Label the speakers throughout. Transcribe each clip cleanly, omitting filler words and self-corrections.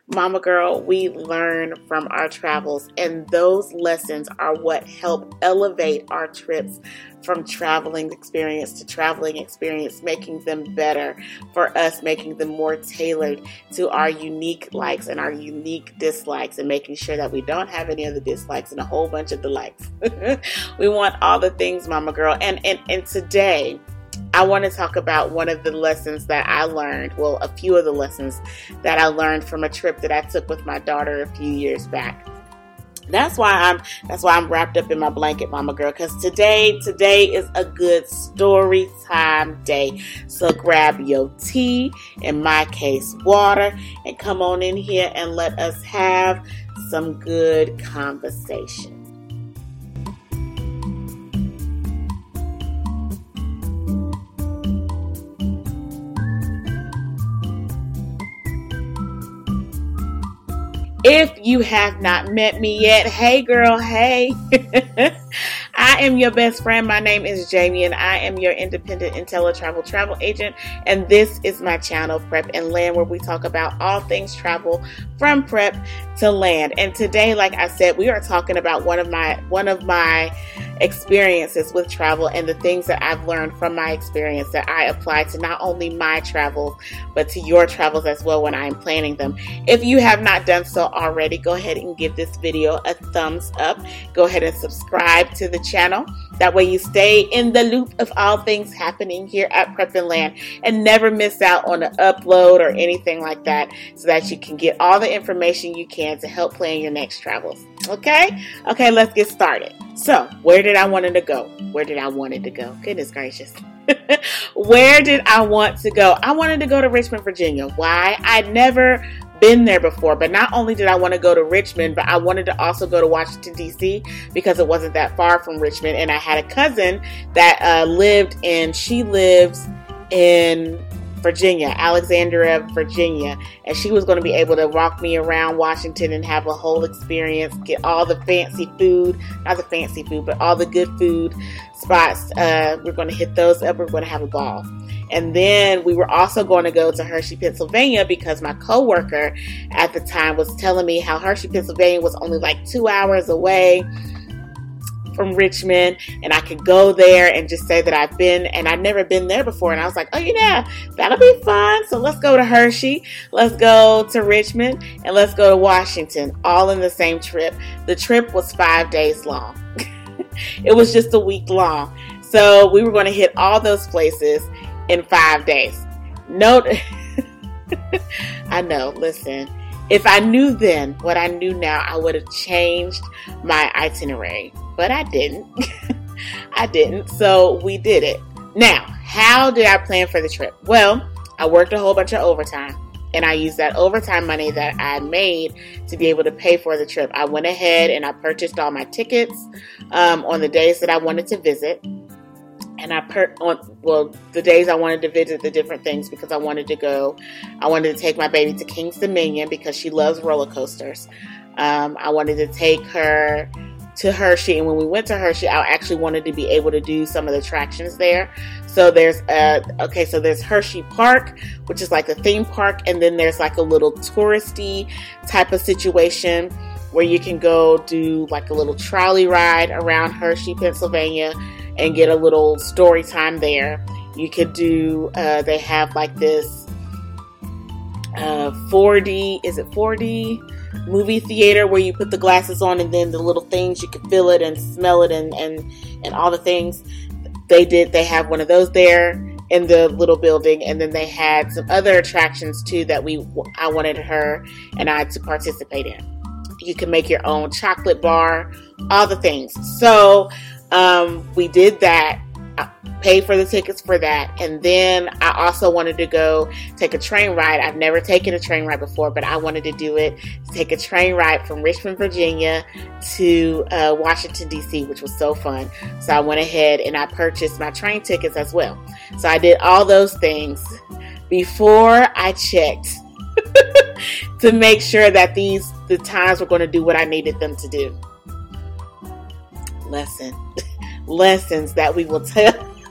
Speaker 1: Mama girl, we learn from our travels, and those lessons are what help elevate our trips from traveling experience to traveling experience, making them better for us, making them more tailored to our unique likes and our unique dislikes, and making sure that we don't have any of the dislikes and a whole bunch of the likes. We want all the things, Mama girl. And today, I want to talk about one of the lessons that I learned, well, a few of the lessons that I learned from a trip that I took with my daughter a few years back. That's why I'm wrapped up in my blanket, Mama girl, because today is a good story time day. So grab your tea, in my case, water, and come on in here and let us have some good conversation. If you have not met me yet, hey girl, hey. I am your best friend. My name is Jamie, and I am your independent IntelliTravel travel agent. And this is my channel, Prep and Land, where we talk about all things travel from prep to land. And today, like I said, we are talking about one of my experiences with travel and the things that I've learned from my experience that I apply to not only my travels, but to your travels as well when I'm planning them. If you have not done so already, go ahead and give this video a thumbs up. Go ahead and subscribe to the channel. That way you stay in the loop of all things happening here at Prep and Land and never miss out on an upload or anything like that, so that you can get all the information you can to help plan your next travels. Okay, let's get started. So, where did I want to go? Goodness gracious. Where did I want to go? I wanted to go to Richmond, Virginia. Why? I'd never been there before, but not only did I want to go to Richmond, but I wanted to also go to Washington, D.C. because it wasn't that far from Richmond, and I had a cousin that lives in Virginia, Alexandria, Virginia, and she was going to be able to walk me around Washington and have a whole experience, get all the fancy food, not the fancy food, but all the good food spots. We're going to hit those up. We're going to have a ball. And then we were also going to go to Hershey, Pennsylvania, because my coworker at the time was telling me how Hershey, Pennsylvania was only like 2 hours away from Richmond, and I could go there and just say that I've been, and I'd never been there before. And I was like, oh yeah, that'll be fun. So let's go to Hershey, let's go to Richmond, and let's go to Washington, all in the same trip. The trip was 5 days long. It was just a week long. So we were going to hit all those places in 5 days. Note, I know, listen, if I knew then what I knew now, I would have changed my itinerary. But I didn't. So we did it. Now, how did I plan for the trip? Well, I worked a whole bunch of overtime, and I used that overtime money that I made to be able to pay for the trip. I went ahead and I purchased all my tickets on the days that I wanted to visit. And the days I wanted to visit the different things, because I wanted to take my baby to King's Dominion because she loves roller coasters. I wanted to take her to Hershey, and when we went to Hershey, I actually wanted to be able to do some of the attractions there. So there's Hershey Park, which is like the theme park, and then there's like a little touristy type of situation where you can go do like a little trolley ride around Hershey, Pennsylvania, and get a little story time there. You could do, they have like this 4D, is it 4D? Movie theater where you put the glasses on, and then the little things, you can feel it and smell it and all the things. They have one of those there in the little building, and then they had some other attractions too that I wanted her and I to participate in. You can make your own chocolate bar, all the things. So we did that. I paid for the tickets for that, and then I also wanted to go take a train ride. I've never taken a train ride before, but I wanted to do it. Take a train ride from Richmond, Virginia to Washington, D.C., which was so fun. So I went ahead and I purchased my train tickets as well. So I did all those things before I checked to make sure that the times were going to do what I needed them to do. Lessons that we will tell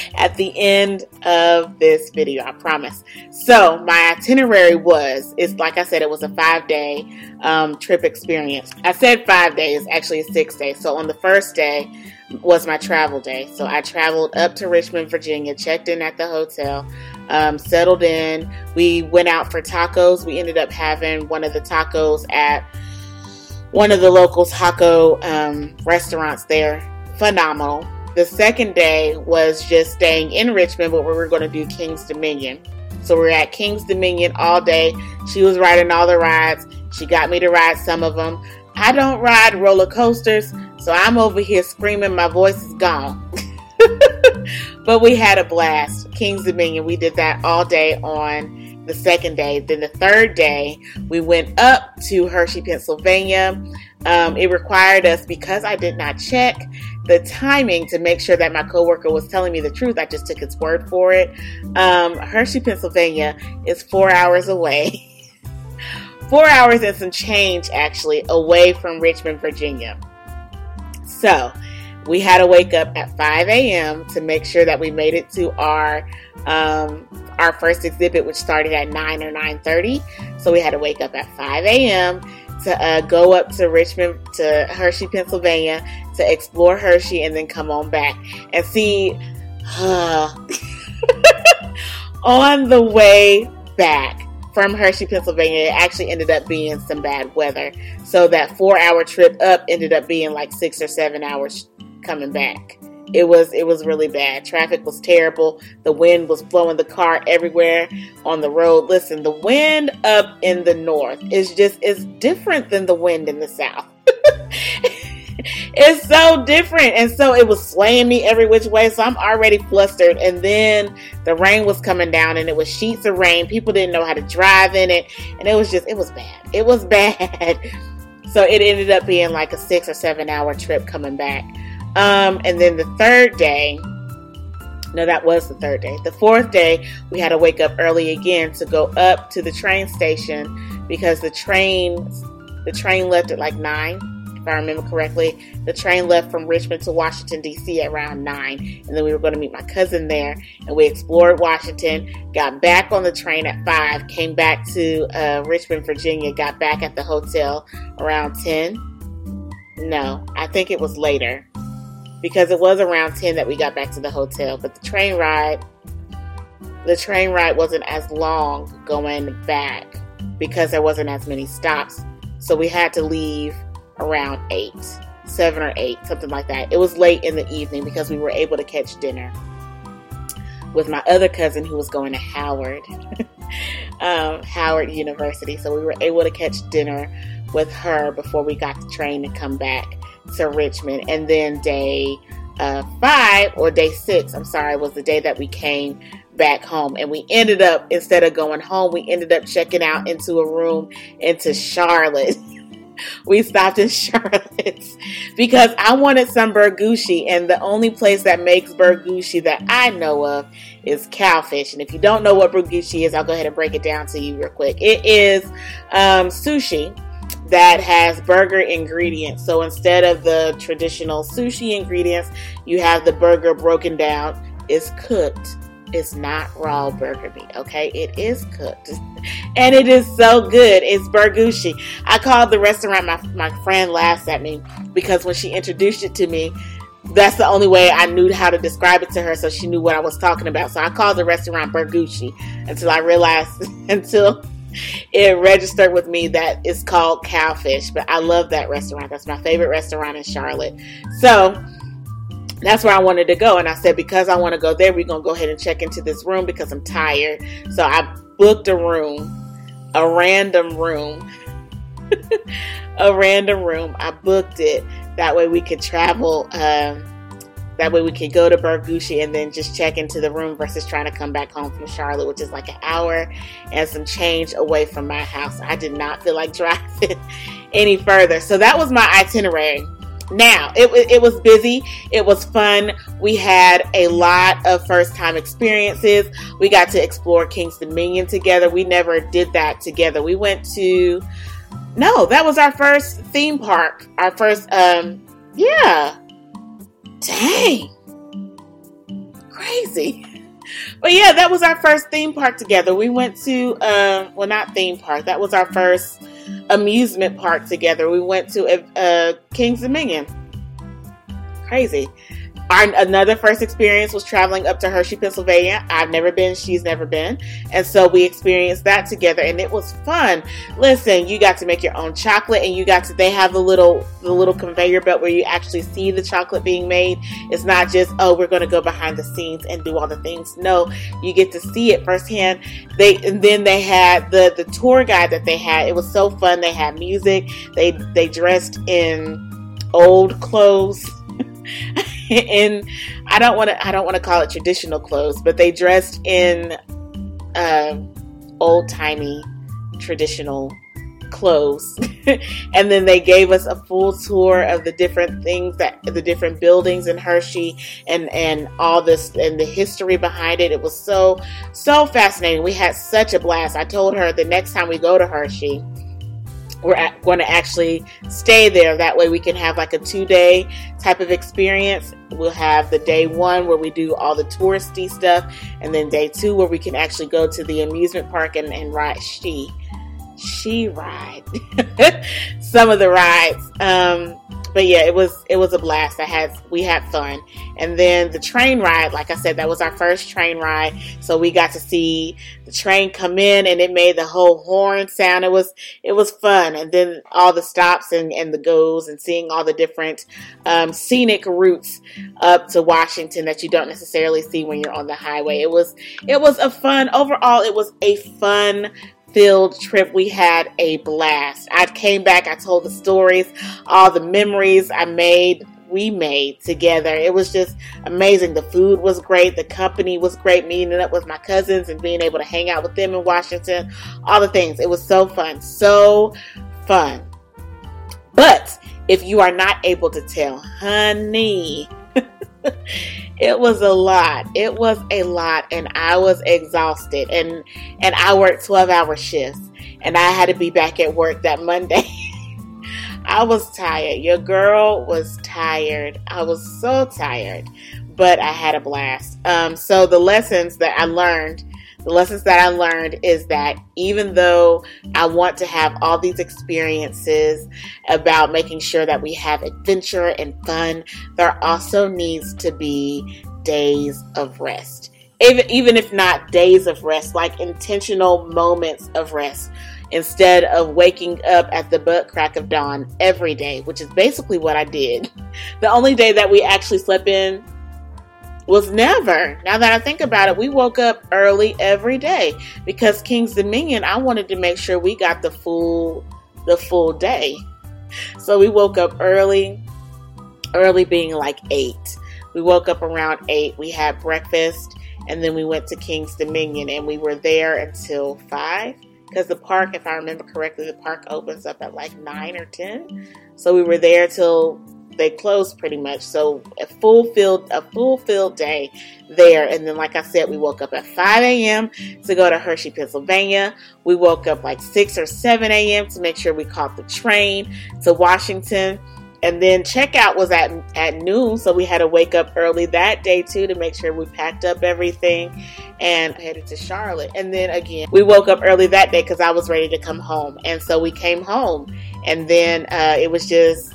Speaker 1: at the end of this video, I promise. So my itinerary it's like I said, it was a 5-day trip experience. I said 5 days, actually 6 days. So on the first day was my travel day. So I traveled up to Richmond, Virginia, checked in at the hotel, settled in. We went out for tacos. We ended up having one of the tacos at one of the local taco restaurants there. Phenomenal. The second day was just staying in Richmond, but we were going to do King's Dominion. So we were at King's Dominion all day. She was riding all the rides. She got me to ride some of them. I don't ride roller coasters, so I'm over here screaming. My voice is gone. But we had a blast. King's Dominion, we did that all day on the second day. Then the third day, we went up to Hershey, Pennsylvania. It required us, because I did not check the timing to make sure that my coworker was telling me the truth. I just took his word for it. Hershey, Pennsylvania is 4 hours away. 4 hours and some change, actually, away from Richmond, Virginia. So we had to wake up at 5 a.m. to make sure that we made it to our first exhibit, which started at 9 or 9:30. So we had to wake up at 5 a.m. to go up to Richmond, to Hershey, Pennsylvania, to explore Hershey, and then come on back. And see, on the way back from Hershey, Pennsylvania, it actually ended up being some bad weather. So that 4-hour trip up ended up being like 6 or 7 hours coming back. It was really bad. Traffic was terrible. The wind was blowing the car everywhere on the road. Listen, the wind up in the north is different than the wind in the south. It's so different. And so it was slaying me every which way. So I'm already flustered. And then the rain was coming down, and it was sheets of rain. People didn't know how to drive in it. And it was bad. It was bad. So it ended up being like a 6 or 7 hour trip coming back. And then the third day, no, that was the third day. The fourth day, we had to wake up early again to go up to the train station, because the train left at like 9, if I remember correctly. The train left from Richmond to Washington, D.C. at around 9. And then we were going to meet my cousin there, and we explored Washington, got back on the train at 5, came back to Richmond, Virginia, got back at the hotel around 10. No, I think it was later, because it was around 10 that we got back to the hotel. But the train ride wasn't as long going back, because there wasn't as many stops. So we had to leave around 7 or 8, something like that. It was late in the evening, because we were able to catch dinner with my other cousin, who was going to Howard, Howard University. So we were able to catch dinner with her before we got the train to come back to Richmond. And then day 5 or day 6, was the day that we came back home. And we ended up, instead of going home, we ended up checking out into a room into Charlotte. We stopped in Charlotte because I wanted some burgooshi, and the only place that makes burgooshi that I know of is Cowfish. And if you don't know what burgooshi is, I'll go ahead and break it down to you real quick. It is sushi that has burger ingredients. So instead of the traditional sushi ingredients, you have the burger broken down. It's cooked. It's not raw burger meat, okay? It is cooked. And it is so good. It's burgooshi. I called the restaurant, my friend laughs at me, because when she introduced it to me, that's the only way I knew how to describe it to her, so she knew what I was talking about. So I called the restaurant burgooshi until it registered with me that it's called Cowfish. But I love that restaurant. That's my favorite restaurant in Charlotte. So that's where I wanted to go. And I said, because I want to go there, we're going to go ahead and check into this room because I'm tired. So I booked a random room. I booked it. That way we could travel. That way we could go to burgooshi and then just check into the room versus trying to come back home from Charlotte, which is like an hour and some change away from my house. I did not feel like driving any further. So that was my itinerary. Now, it was busy. It was fun. We had a lot of first-time experiences. We got to explore King's Dominion together. We never did that together. We went to... No, that was our first theme park. Our first... Yeah. Dang. crazy. But yeah, that was our first theme park together. We went to, not theme park. That was our first amusement park together. We went to Kings Dominion. Crazy. Another first experience was traveling up to Hershey, Pennsylvania. I've never been. She's never been. And so we experienced that together, and it was fun. Listen, you got to make your own chocolate, and they have the little conveyor belt where you actually see the chocolate being made. It's not just, we're going to go behind the scenes and do all the things. No, you get to see it firsthand. And then they had the tour guide that they had. It was so fun. They had music. They dressed in old clothes. And I don't want to call it traditional clothes, but they dressed in old-timey traditional clothes. And then they gave us a full tour of the different things, the different buildings in Hershey, and all this, and the history behind it. It was so fascinating. We had such a blast. I told her the next time we go to Hershey, we're going to actually stay there. That way we can have like a 2-day type of experience. We'll have the day 1 where we do all the touristy stuff, and then day 2 where we can actually go to the amusement park and ride. She ride some of the rides. But yeah, it was a blast. We had fun. And then the train ride, like I said, that was our first train ride. So we got to see the train come in, and it made the whole horn sound. It was fun. And then all the stops and the goes, and seeing all the different scenic routes up to Washington that you don't necessarily see when you're on the highway. It was overall, it was a fun filled trip. We had a blast. I came back, I told the stories, all the memories we made together. It was just amazing. The food was great. The company was great. Meeting up with my cousins and being able to hang out with them in Washington, all the things. It was so fun. So fun. But if you are not able to tell, honey, it was a lot. It was a lot, and I was exhausted, and I worked 12-hour shifts, and I had to be back at work that Monday. I was tired. Your girl was tired. I was so tired, but I had a blast. So the lessons that I learned is that even though I want to have all these experiences about making sure that we have adventure and fun, there also needs to be days of rest. Even if not days of rest, like intentional moments of rest, instead of waking up at the butt crack of dawn every day, which is basically what I did. The only day that we actually slept in was never. Now that I think about it, we woke up early every day because Kings Dominion, I wanted to make sure we got the full day. So we woke up early being like 8. We woke up around 8. We had breakfast, and then we went to Kings Dominion, and we were there until 5 because the park, if I remember correctly, the park opens up at like 9 or 10. So we were there till they closed pretty much. So a full filled day there. And then, like I said, we woke up at 5 a.m. to go to Hershey, Pennsylvania. We woke up like 6 or 7 a.m. to make sure we caught the train to Washington. And then checkout was at noon. So we had to wake up early that day too to make sure we packed up everything and headed to Charlotte. And then again, we woke up early that day because I was ready to come home. And so we came home. And then it was just,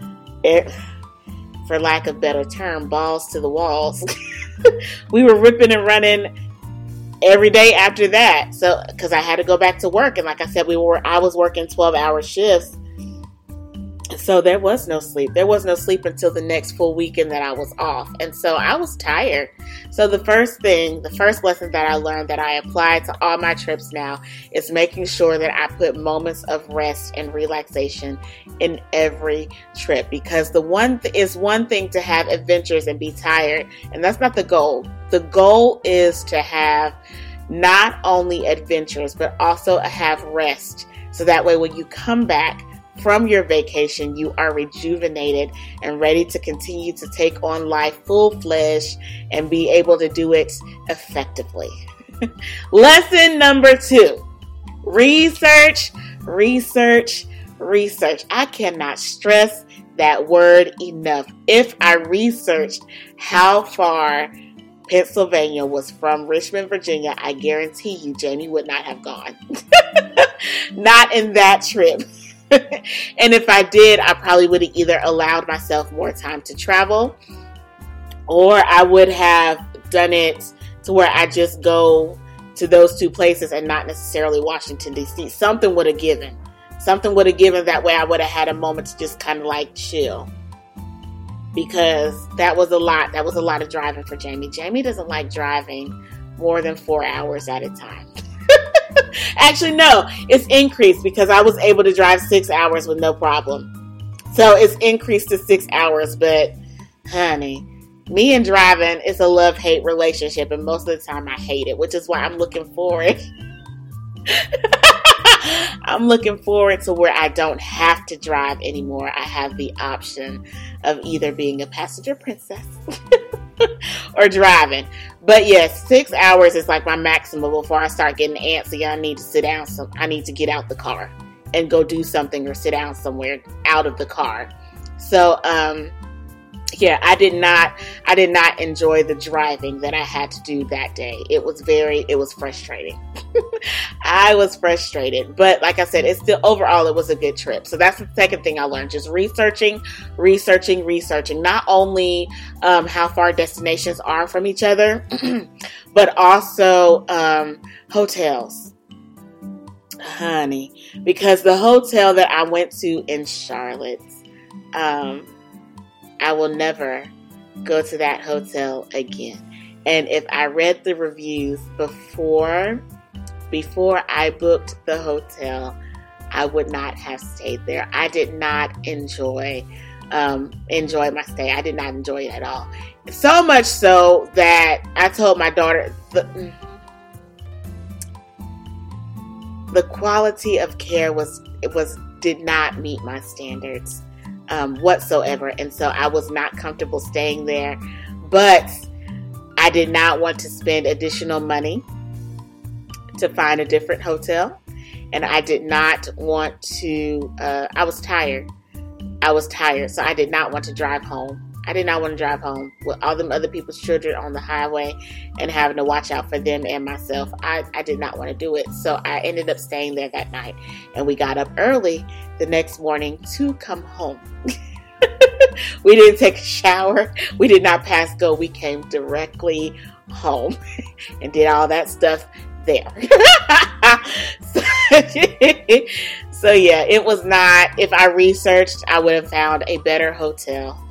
Speaker 1: for lack of better term, balls to the walls. We were ripping and running every day after that. So, because I had to go back to work. And like I said, I was working 12-hour shifts. So there was no sleep. There was no sleep until the next full weekend that I was off. And so I was tired. So the first lesson that I learned that I apply to all my trips now is making sure that I put moments of rest and relaxation in every trip. Because it's one thing to have adventures and be tired. And that's not the goal. The goal is to have not only adventures, but also have rest. So that way when you come back from your vacation, you are rejuvenated and ready to continue to take on life full-fledged and be able to do it effectively. Lesson number 2, research. I cannot stress that word enough. If I researched how far Pennsylvania was from Richmond, Virginia, I guarantee you Jamie would not have gone. Not in that trip. And if I did, I probably would have either allowed myself more time to travel, or I would have done it to where I just go to those two places and not necessarily Washington, D.C. Something would have given. That way I would have had a moment to just kind of like chill. Because that was a lot. That was a lot of driving for Jamie. Jamie doesn't like driving more than 4 hours at a time. Actually, no, it's increased because I was able to drive 6 hours with no problem. So it's increased to 6 hours. But honey, me and driving is a love-hate relationship. And most of the time I hate it, which is why I'm looking forward. I'm looking forward to where I don't have to drive anymore. I have the option of either being a passenger princess or driving. But yes, 6 hours is like my maximum before I start getting antsy. I need to sit down. I need to get out the car and go do something or sit down somewhere out of the car. So, yeah, I did not enjoy the driving that I had to do that day. It was frustrating. I was frustrated, but like I said, overall, it was a good trip. So that's the second thing I learned, just researching, not only, how far destinations are from each other, but also, hotels, honey, because the hotel that I went to in Charlotte, I will never go to that hotel again. And if I read the reviews before I booked the hotel, I would not have stayed there. I did not enjoy my stay. I did not enjoy it at all. So much so that I told my daughter the quality of care did not meet my standards. Whatsoever. And so I was not comfortable staying there, but I did not want to spend additional money to find a different hotel. And I did not want to, I was tired. So I did not want to drive home. With all them other people's children on the highway and having to watch out for them and myself. I did not want to do it. So I ended up staying there that night, and we got up early the next morning to come home. We didn't take a shower. We did not pass go. We came directly home and did all that stuff there. So yeah, it was not, if I researched, I would have found a better hotel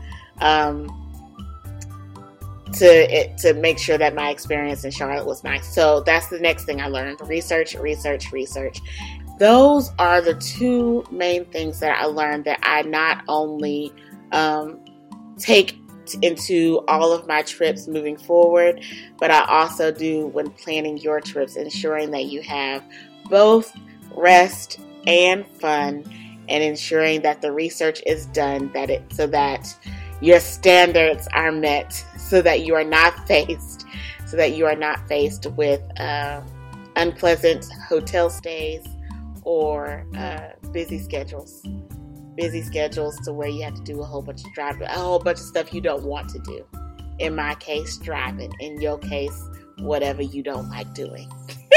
Speaker 1: to make sure that my experience in Charlotte was nice. So that's the next thing I learned. Research. Those are the two main things that I learned that I not only take into all of my trips moving forward, but I also do when planning your trips, ensuring that you have both rest and fun, and ensuring that the research is done, so that your standards are met, so that you are not faced with unpleasant hotel stays or busy schedules to where you have to do a whole bunch of stuff you don't want to do. In my case, driving. In your case, whatever you don't like doing.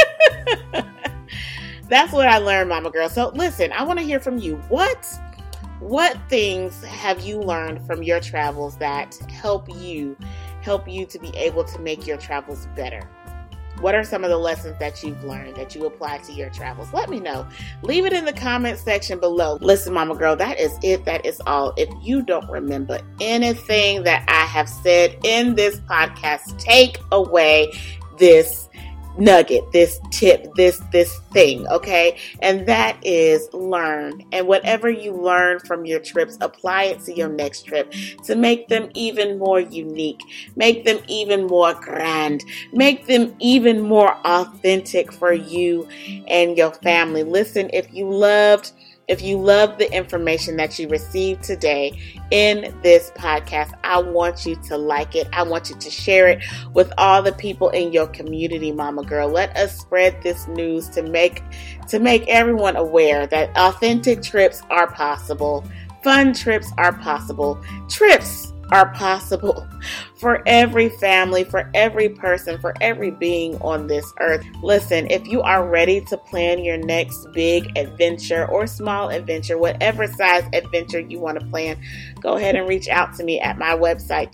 Speaker 1: That's what I learned, Mama Girl. So listen, I want to hear from you. What things have you learned from your travels that help you to be able to make your travels better? What are some of the lessons that you've learned that you apply to your travels? Let me know. Leave it in the comment section below. Listen, Mama Girl, that is it. That is all. If you don't remember anything that I have said in this podcast, take away this nugget, this tip, this thing, okay? And that is learn. And whatever you learn from your trips, apply it to your next trip to make them even more unique, make them even more grand, make them even more authentic for you and your family. Listen, if you loved the information that you received today in this podcast, I want you to like it. I want you to share it with all the people in your community, Mama Girl. Let us spread this news to make everyone aware that authentic trips are possible. Fun trips are possible. Trips are possible for every family, for every person, for every being on this earth. Listen, if you are ready to plan your next big adventure or small adventure, whatever size adventure you want to plan, go ahead and reach out to me at my website,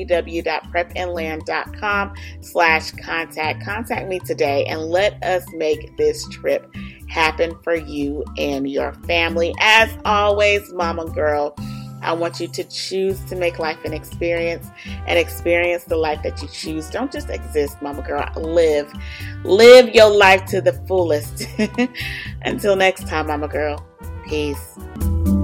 Speaker 1: www.prepandland.com/contact. Contact me today and let us make this trip happen for you and your family. As always, Mama Girl, I want you to choose to make life an experience and experience the life that you choose. Don't just exist, Mama Girl. Live your life to the fullest. Until next time, Mama Girl. Peace.